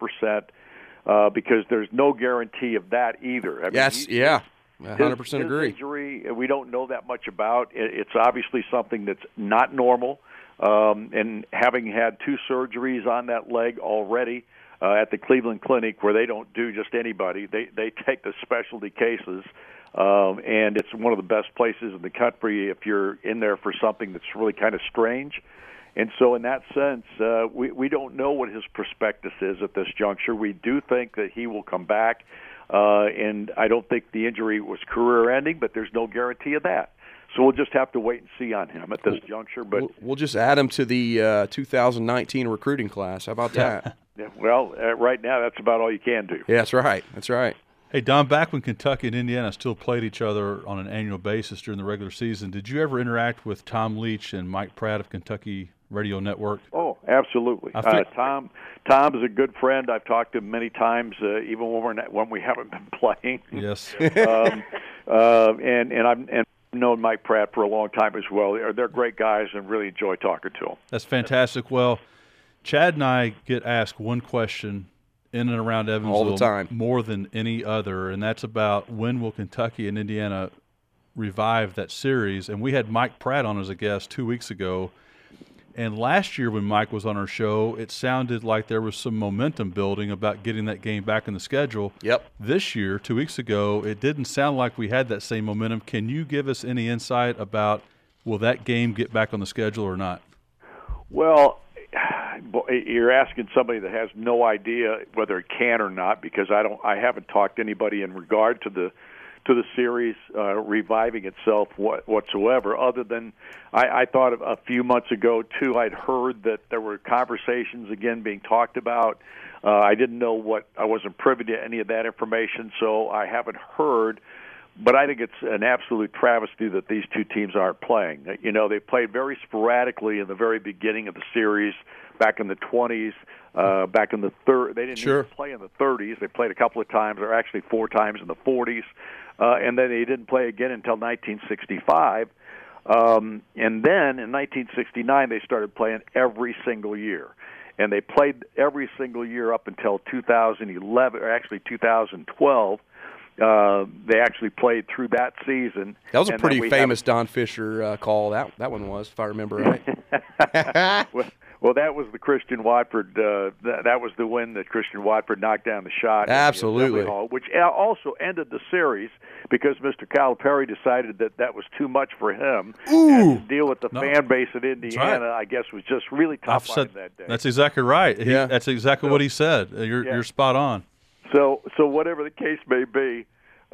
100%, because there's no guarantee of that either. I mean, yes, 100% his agree. Injury, we don't know that much about. It's obviously something that's not normal. And having had 2 surgeries on that leg already at the Cleveland Clinic, where they don't do just anybody, they take the specialty cases, and it's one of the best places in the country if you're in there for something that's really kind of strange. And so in that sense, we don't know what his prospectus is at this juncture. We do think that he will come back, and I don't think the injury was career-ending, but there's no guarantee of that. So we'll just have to wait and see on him at this juncture. But we'll just add him to the 2019 recruiting class. How about that? Yeah, well, right now that's about all you can do. Yeah, that's right. That's right. Hey, Don, back when Kentucky and Indiana still played each other on an annual basis during the regular season, did you ever interact with Tom Leach and Mike Pratt of Kentucky Radio Network? Oh, absolutely. Tom's a good friend. I've talked to him many times, even when we haven't been playing. Yes. And I've known Mike Pratt for a long time as well. They're great guys, and really enjoy talking to them. That's fantastic. Well, Chad and I get asked one question in and around Evansville all the time, more than any other, and that's about when will Kentucky and Indiana revive that series. And we had Mike Pratt on as a guest 2 weeks ago. And last year when Mike was on our show, it sounded like there was some momentum building about getting that game back in the schedule. Yep. This year, 2 weeks ago, it didn't sound like we had that same momentum. Can you give us any insight about will that game get back on the schedule or not? Well, you're asking somebody that has no idea whether it can or not, because I haven't talked to anybody in regard to the series reviving itself whatsoever, other than I thought a few months ago, too, I'd heard that there were conversations again being talked about. I didn't know I wasn't privy to any of that information, so I haven't heard. But I think it's an absolute travesty that these two teams aren't playing. You know, they played very sporadically in the very beginning of the series back in the 20s, back in the they didn't even play in the 30s. They played a couple of times, or actually 4 times in the 40s. And then they didn't play again until 1965. And then in 1969, they started playing every single year. And they played every single year up until 2011, or actually 2012. They actually played through that season. That was a pretty famous Don Fisher call. That one was, if I remember right. Well, that was the Christian Watford. That was the win that Christian Watford knocked down the shot. Absolutely. Which also ended the series because Mr. Calipari decided that was too much for him. And to deal with the fan base at Indiana, I guess, was just really tough on him that day. That's exactly right. That's exactly what he said. You're spot on. So whatever the case may be,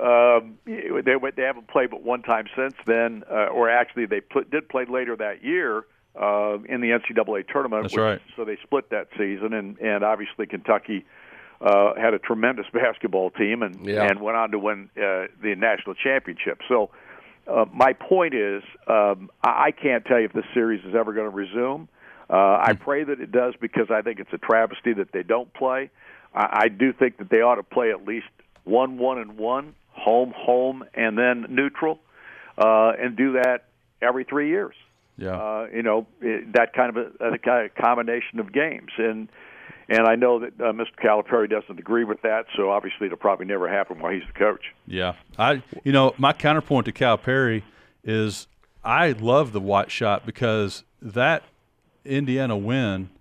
they haven't played but one time since then, or actually they did play later that year in the NCAA tournament. That's right. So they split that season, and obviously Kentucky had a tremendous basketball team and went on to win the national championship. So my point is, I can't tell you if this series is ever going to resume. I pray that it does, because I think it's a travesty that they don't play. I do think that they ought to play at least 1-1-1, home, and then neutral, and do that every 3 years. Yeah. That kind of a combination of games, and I know that Mr. Calipari doesn't agree with that, so obviously it'll probably never happen while he's the coach. Yeah, my counterpoint to Calipari is I love the Watt shot, because that Indiana win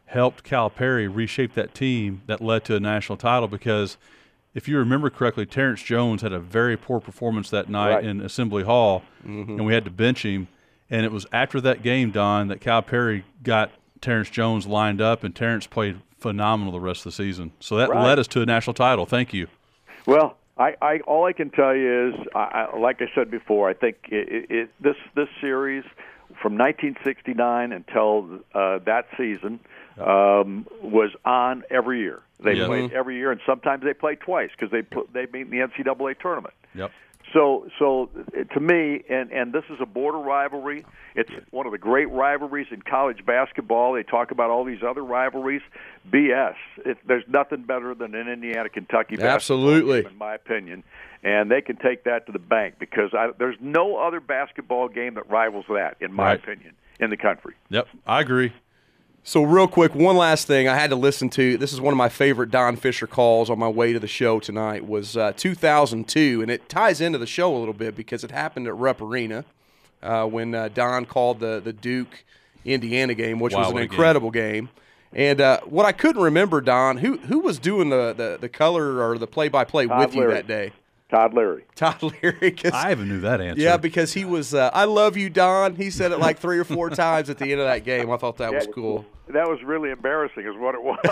helped Calipari reshape that team that led to a national title, because if you remember correctly, Terrence Jones had a very poor performance that night in Assembly Hall, and we had to bench him. And it was after that game, Don, that Calipari got Terrence Jones lined up, and Terrence played phenomenal the rest of the season. So that led us to a national title. Thank you. Well, I all I can tell you is, like I said before, I think this series from 1969 until that season was on every year. They played every year, and sometimes they played twice because they meet in the NCAA tournament. Yep. So to me, and this is a border rivalry. It's one of the great rivalries in college basketball. They talk about all these other rivalries. BS. There's nothing better than an Indiana-Kentucky basketball game, in my opinion. And they can take that to the bank, because there's no other basketball game that rivals that, in my opinion, in the country. Yep, I agree. So real quick, one last thing I had to listen to. This is one of my favorite Don Fisher calls on my way to the show tonight. Was 2002, and it ties into the show a little bit because it happened at Rupp Arena when Don called the Duke-Indiana game, which was an incredible game. And what I couldn't remember, Don, who was doing the color or the play-by-play with you that day? Todd Leary. Todd Leary. I even knew that answer. Yeah, because he was, I love you, Don. He said it like 3 or 4 times at the end of that game. I thought that was cool. That was really embarrassing is what it was.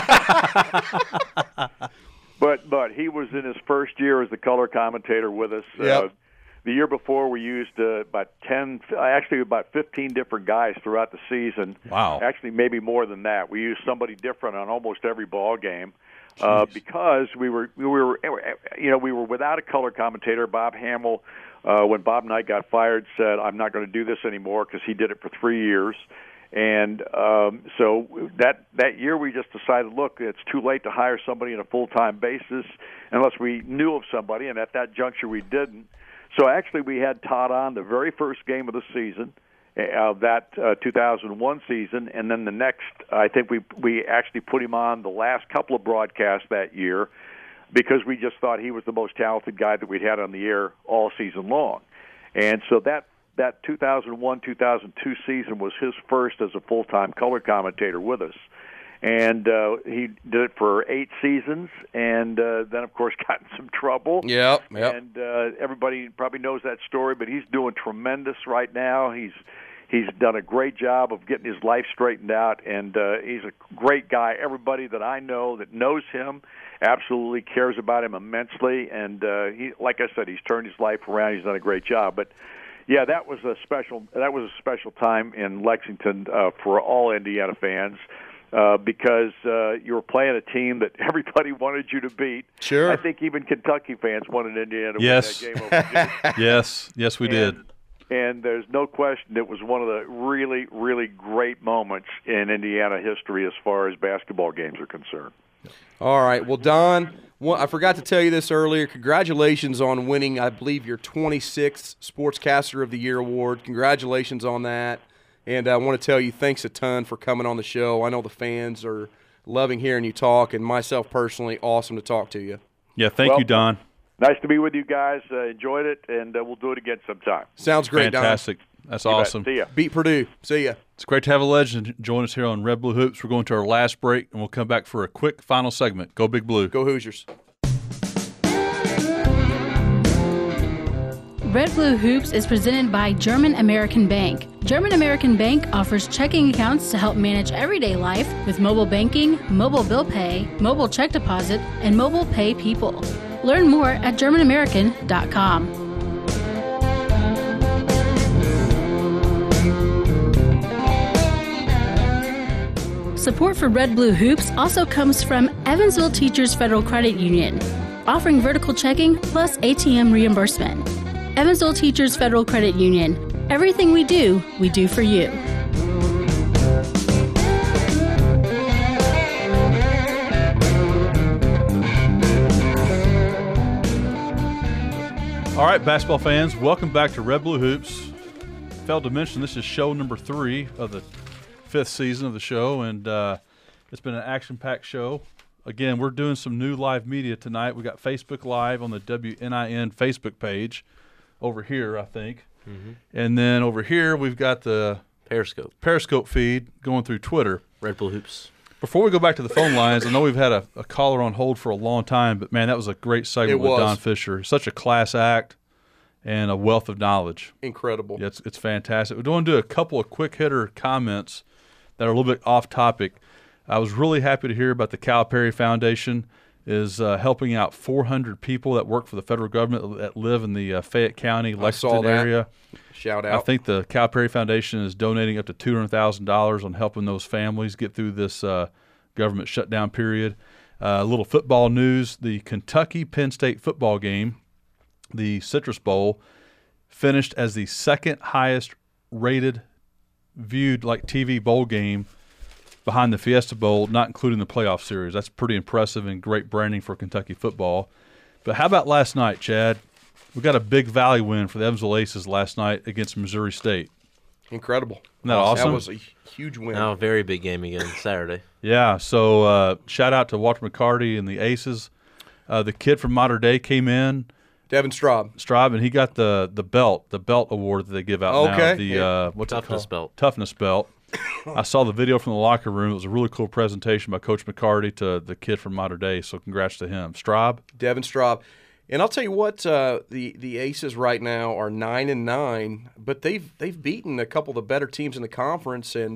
But he was in his first year as the color commentator with us. Yep. The year before, we used about 15 different guys throughout the season. Wow. Actually, maybe more than that. We used somebody different on almost every ball game. Because we were without a color commentator. Bob Hamill, when Bob Knight got fired, said, "I'm not going to do this anymore," because he did it for 3 years. And so that year we just decided, look, it's too late to hire somebody on a full-time basis unless we knew of somebody, and at that juncture we didn't. So actually we had Todd on the very first game of the season, of that 2001 season, and then the next, I think we actually put him on the last couple of broadcasts that year, because we just thought he was the most talented guy that we'd had on the air all season long. And so that 2001-2002 season was his first as a full-time color commentator with us. And he did it for 8 seasons, and then, of course, got in some trouble. Yep. And everybody probably knows that story, but he's doing tremendous right now. He's done a great job of getting his life straightened out, and he's a great guy. Everybody that I know that knows him absolutely cares about him immensely, and he, like I said, he's turned his life around. He's done a great job. But yeah, that was a special time in Lexington for all Indiana fans. Because you were playing a team that everybody wanted you to beat. Sure. I think even Kentucky fans wanted Indiana to win that game over Duke. Yes, we did. And there's no question it was one of the really, really great moments in Indiana history as far as basketball games are concerned. All right. Well, Don, I forgot to tell you this earlier. Congratulations on winning, I believe, your 26th Sportscaster of the Year award. Congratulations on that. And I want to tell you thanks a ton for coming on the show. I know the fans are loving hearing you talk, and myself personally, awesome to talk to you. Yeah, thank you, Don. Nice to be with you guys. Enjoyed it, and we'll do it again sometime. Sounds great, Fantastic. Don. That's awesome. See ya. Beat Purdue. See ya. It's great to have a legend join us here on Red Blue Hoops. We're going to our last break, and we'll come back for a quick final segment. Go Big Blue. Go Hoosiers. Red Blue Hoops is presented by German American Bank. German American Bank offers checking accounts to help manage everyday life with mobile banking, mobile bill pay, mobile check deposit, and mobile pay people. Learn more at GermanAmerican.com. Support for Red Blue Hoops also comes from Evansville Teachers Federal Credit Union, offering vertical checking plus ATM reimbursement. Evansville Teachers Federal Credit Union. Everything we do for you. All right, basketball fans, welcome back to Red Blue Hoops. Failed to mention this is show number 3 of the 5th season of the show, and it's been an action-packed show. Again, we're doing some new live media tonight. We got Facebook Live on the WNIN Facebook page. Over here, I think. Mm-hmm. And then over here, we've got the Periscope feed going through Twitter. Red Blue Hoops. Before we go back to the phone lines, I know we've had a caller on hold for a long time, but, man, that was a great segment with Don Fisher. Such a class act and a wealth of knowledge. Incredible. Yeah, it's fantastic. We want to do a couple of quick-hitter comments that are a little bit off topic. I was really happy to hear about the Calipari Foundation is helping out 400 people that work for the federal government that live in the Fayette County, Lexington area. Shout out. I think the Calipari Foundation is donating up to $200,000 on helping those families get through this government shutdown period. A little football news. The Kentucky-Penn State football game, the Citrus Bowl, finished as the second highest rated viewed TV bowl game behind the Fiesta Bowl, not including the playoff series. That's pretty impressive and great branding for Kentucky football. But how about last night, Chad? We got a big Valley win for the Evansville Aces last night against Missouri State. Incredible. Isn't that awesome? That was a huge win. Now a very big game again Saturday. Yeah, so shout out to Walter McCarty and the Aces. The kid from Mater Dei came in. Devin Straub, and he got the belt award that they give out now. The what's Toughness it called? belt. Toughness belt. I saw the video from the locker room. It was a really cool presentation by Coach McCarty to the kid from Mater Dei, so congrats to him. Devin Straub. And I'll tell you what, the Aces right now are 9-9, but they've beaten a couple of the better teams in the conference. And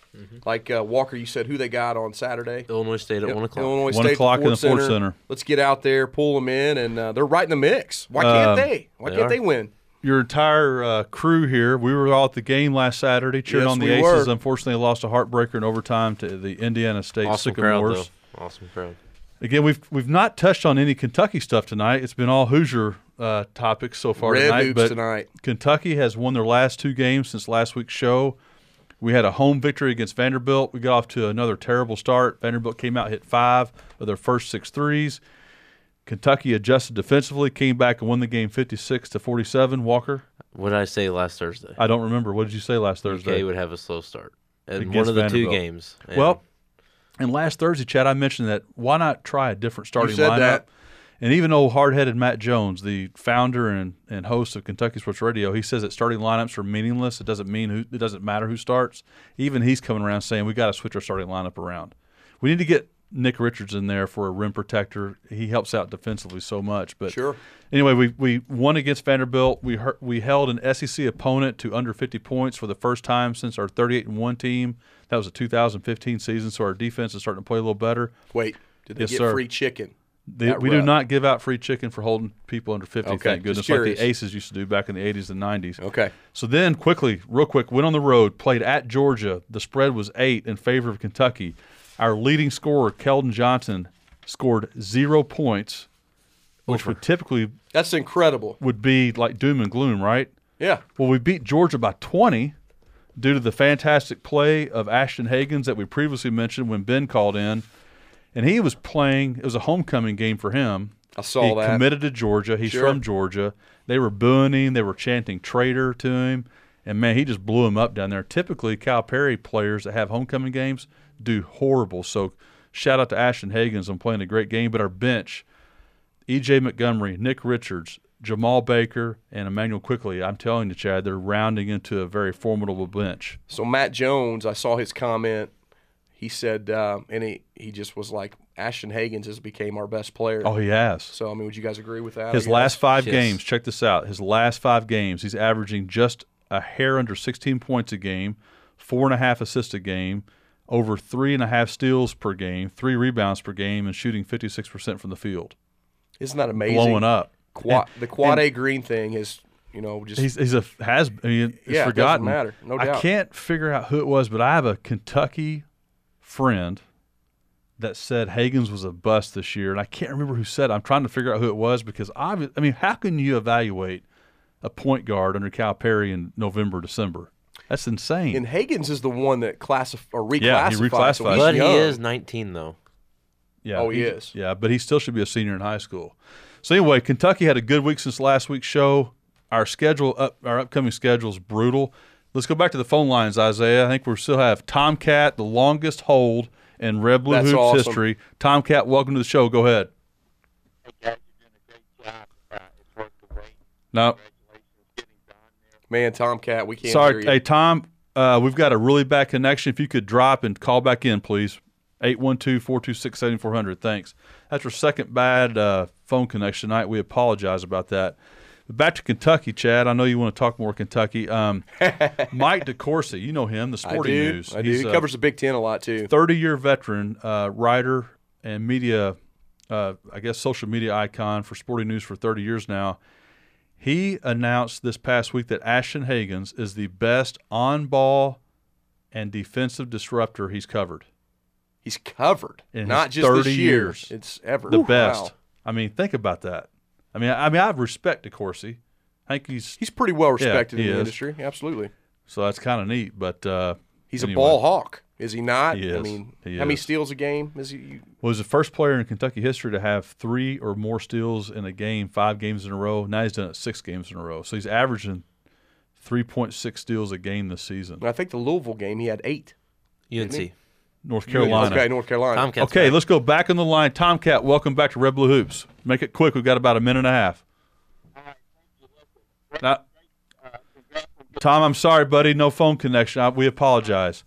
Walker, you said who they got on Saturday? Illinois State at 1 o'clock. Illinois 1 State o'clock in the Ford Center. Let's get out there, pull them in, and they're right in the mix. Why can't they? Why can't they win? Your entire crew here, we were all at the game last Saturday cheering on the Aces. Unfortunately, they lost a heartbreaker in overtime to the Indiana State Sycamores. Awesome crowd. Again, we've not touched on any Kentucky stuff tonight. It's been all Hoosier topics so far tonight. Kentucky has won their last 2 games since last week's show. We had a home victory against Vanderbilt. We got off to another terrible start. Vanderbilt came out, hit 5 of their first 6 threes. Kentucky adjusted defensively, came back and won the game 56-47. Walker? What did I say last Thursday? I don't remember. What did you say last Thursday? UK would have a slow start. And one of the Vanderbilt. 2 games. And last Thursday, Chad, I mentioned that why not try a different starting lineup? That. And even old hard-headed Matt Jones, the founder and host of Kentucky Sports Radio, he says that starting lineups are meaningless. It doesn't matter who starts. Even he's coming around saying we got to switch our starting lineup around. We need to get Nick Richards in there for a rim protector. He helps out defensively so much. But sure. Anyway, we won against Vanderbilt. We held an SEC opponent to under 50 points for the first time since our 38-1 team. That was a 2015 season, so our defense is starting to play a little better. Wait, did they get free chicken? We do not give out free chicken for holding people under 50, okay. Thank goodness, like the Aces used to do back in the 80s and 90s. Okay. So then real quick, went on the road, played at Georgia. The spread was 8 in favor of Kentucky. Our leading scorer, Keldon Johnson, scored 0 points, which would typically – that's incredible. Would be like doom and gloom, right? Yeah. Well, we beat Georgia by 20 due to the fantastic play of Ashton Hagans that we previously mentioned when Ben called in. And he was playing – it was a homecoming game for him. I saw that. He committed to Georgia. He's from Georgia. They were booing him. They were chanting traitor to him. And, man, he just blew him up down there. Typically, Calipari players that have homecoming games do horrible. So shout out to Ashton Hagans on playing a great game. But our bench, E.J. Montgomery, Nick Richards, Jamal Baker, and Emmanuel Quickley, I'm telling you, Chad, they're rounding into a very formidable bench. So Matt Jones, I saw his comment. He said, and he just was like, Ashton Hagans has became our best player. Oh, he has. So, I mean, would you guys agree with that? His last 5 games, check this out. His last 5 games, he's averaging just a hair under 16 points a game, 4.5 assists a game, over 3.5 steals per game, 3 rebounds per game, and shooting 56% from the field. Isn't that amazing? Blowing up. The Quad A Green thing is, just he's forgotten. It doesn't matter, no doubt. I can't figure out who it was, but I have a Kentucky friend that said Hagans was a bust this year, and I can't remember who said it. I'm trying to figure out who it was because how can you evaluate a point guard under Calipari in November, December? That's insane. And Hagans is the one that reclassified. Yeah, he reclassified. But he is 19, though. Yeah, he is. Yeah, but he still should be a senior in high school. So anyway, Kentucky had a good week since last week's show. Our upcoming schedule is brutal. Let's go back to the phone lines, Isaiah. I think we still have Tomcat, the longest hold in Red Blue Hoops history. Tomcat, welcome to the show. Go ahead. Hey, guys, you're doing a great job. It's worth the wait. No. Man, Tomcat, we can't hear Sorry, you. hey, Tom, we've got a really bad connection. If you could drop and call back in, please. 812-426-7400. Thanks. That's our second bad phone connection tonight. We apologize about that. Back to Kentucky, Chad. I know you want to talk more Kentucky. Mike DeCourcy, you know him, the Sporting News. I do. He covers the Big Ten a lot, too. 30-year veteran, writer and media, I guess social media icon for Sporting News for 30 years now. He announced this past week that Ashton Hagans is the best on-ball and defensive disruptor he's covered. He's covered, in not just 30 this year. years. It's ever. The best. Wow. I mean, think about that. I mean, I respect DeCourcy. I think he's pretty well respected in the is. industry. Absolutely. So that's kind of neat. But he's anyway. a ball hawk, is he not? He is. I mean, He how many is. steals a game is he? Was the first player in Kentucky history to have 3 or more steals in a game, 5 games in a row. Now he's done it 6 games in a row. So he's averaging 3.6 steals a game this season. I think the Louisville game he had 8. UNC. North Carolina. Okay, North Carolina. Tomcats Okay, back. let's go back on the line. Tomcat, welcome back to Red Blue Hoops. Make it quick. We've got about a minute and a half. Now, Tom, I'm sorry, buddy. No phone connection. We apologize.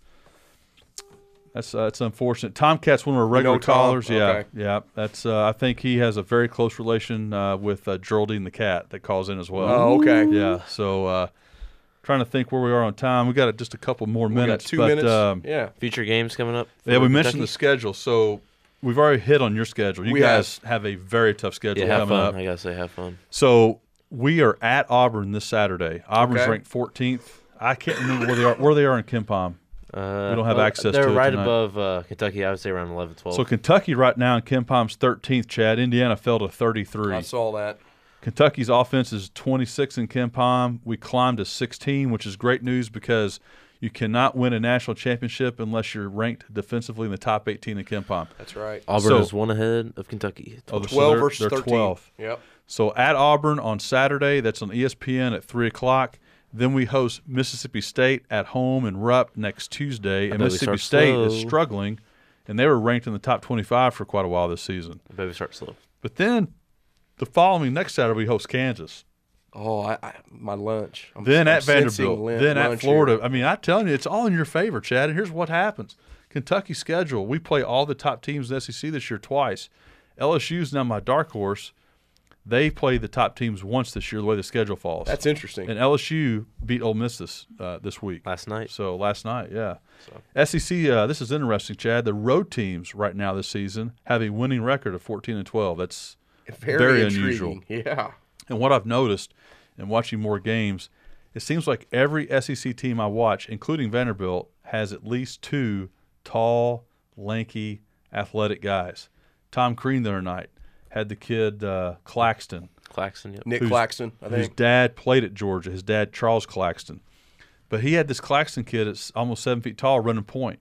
That's unfortunate. Tomcat's one of our regular Tom? callers. Yeah, Okay. yeah. That's. I think he has a very close relation with Geraldine the cat that calls in as well. Oh, okay. Yeah. So, trying to think where we are on time. We got just a couple more minutes. 2 but, minutes. Yeah. Future games coming up. Yeah, we for mentioned the Kentucky? schedule. So we've already hit on your schedule. You We guys have a very tough schedule Yeah, have coming fun. up. I gotta say, have fun. So we are at Auburn this Saturday. Auburn's Okay. ranked 14th. I can't remember where they are in Ken-Pom. We don't have access to it They're right tonight. above Kentucky. I would say around 11, 12. So Kentucky right now in Ken-Pom's 13th, Chad. Indiana fell to 33. I saw that. Kentucky's offense is 26 in Ken-Pom. We climbed to 16, which is great news because you cannot win a national championship unless you're ranked defensively in the top 18 in Ken-Pom. That's right. Auburn so- is one ahead of Kentucky. Oh, so 12 they're- versus they're 13. 12th. Yep. So at Auburn on Saturday, that's on ESPN at 3 o'clock. Then we host Mississippi State at home in Rupp next Tuesday. And bet we Mississippi start State is slow. struggling, and they were ranked in the top 25 for quite a while this season. I bet we start slow. But then the following next Saturday, we host Kansas. Oh, my lunch. Then I'm at sensing Vanderbilt. Then at lunch Florida. here. I mean, I'm telling you, it's all in your favor, Chad. And here's what happens. Kentucky's schedule, we play all the top teams in the SEC this year twice. LSU's now my dark horse. They play the top teams once this year, the way the schedule falls. That's interesting. And LSU beat Ole Miss this week. Last night. So last night, yeah. SEC, this is interesting, Chad. The road teams right now this season have a winning record of 14-12. That's very unusual. intriguing. Yeah. And what I've noticed in watching more games, it seems like every SEC team I watch, including Vanderbilt, has at least 2 tall, lanky, athletic guys. Tom Crean the other night had the kid Claxton. Claxton, yep. Nick whose- Claxton, I Whose think. dad played at Georgia. His dad, Charles Claxton. But he had this Claxton kid that's almost 7 feet tall running point.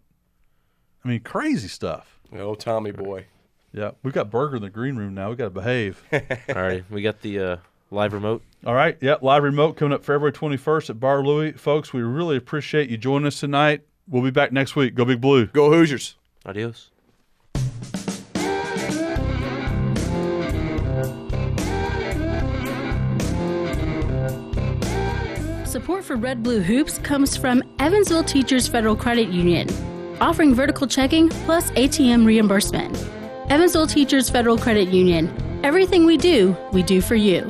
I mean, crazy stuff. Oh, Tommy boy. Yeah, we've got Burger in the green room now. We got to behave. All right, we got the live remote. All right, yeah, live remote coming up February 21st at Bar Louie. Folks, we really appreciate you joining us tonight. We'll be back next week. Go Big Blue. Go Hoosiers. Adios. Support for Red Blue Hoops comes from Evansville Teachers Federal Credit Union, offering vertical checking plus ATM reimbursement. Evansville Teachers Federal Credit Union. Everything we do for you.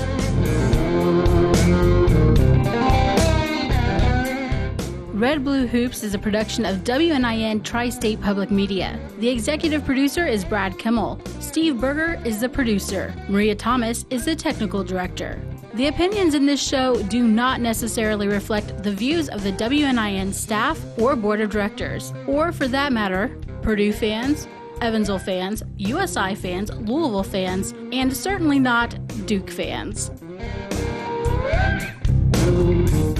Red Blue Hoops is a production of WNIN Tri-State Public Media. The executive producer is Brad Kimmel. Steve Berger is the producer. Maria Thomas is the technical director. The opinions in this show do not necessarily reflect the views of the WNIN staff or board of directors, or for that matter, Purdue fans, Evansville fans, USI fans, Louisville fans, and certainly not Duke fans.